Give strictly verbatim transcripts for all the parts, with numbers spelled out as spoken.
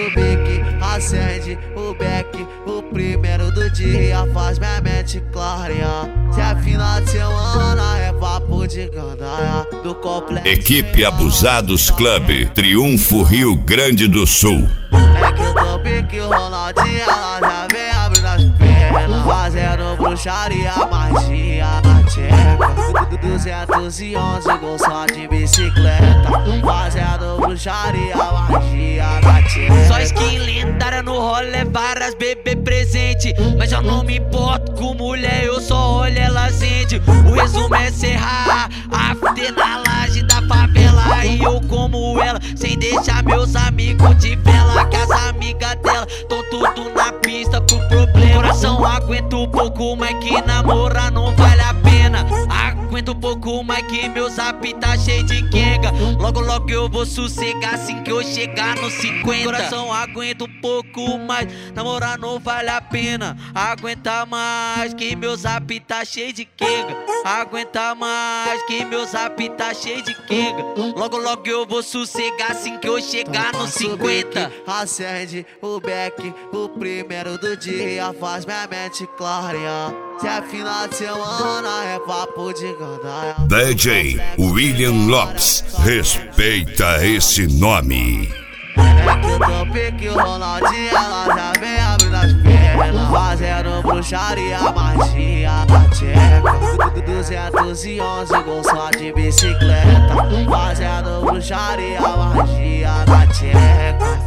o bique, acende o beck. O primeiro do dia faz minha mente clarear. Se é final de semana é papo de gandaia. Do complexo Equipe Abusados Club, Triunfo, Rio Grande do Sul. é que eu tô pique Ronaldinho, ela já vem abrindo as pernas, fazendo bruxaria, magia na tcheca. Duzentos e onze gol só de bicicleta, fazendo bruxaria, magia na tcheca. Só skin lendária no rolê, várias bebê presente. Mas eu não me importo com mulher, eu só olho, ela sente. O resumo é serrar, after na laje da favela. E eu como ela, sem deixar meus amigos de vela. Que as amigas dela tão tudo na pista pro problema. Coração aguenta um pouco, mas que namorar não vale a pena. Aguenta um pouco, mas que meu zap tá cheio de quenga. Logo logo eu vou sossegar assim que eu chegar no cinquenta. Coração aguenta um pouco, mas namorar não vale a pena. Aguenta mais que meu zap tá cheio de quenga. Aguenta mais que meu zap tá cheio de quenga. Logo logo eu vou sossegar assim que eu chegar no cinquenta. Acende o beck, o primeiro do dia faz minha mente clarear. Se é final de semana é papo de gandaia. D J William Lopes, respeita esse nome. É que eu tô pique Ronaldinho, ela já vem abrindo as pernas, fazendo bruxaria, magia na tcheca. Duzentos e onze gol só de bicicleta, fazendo bruxaria, magia na tcheca.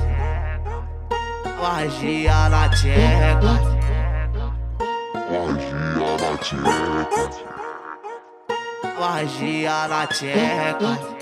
Magia na tcheca. Magia na tcheca. Magia na tcheca.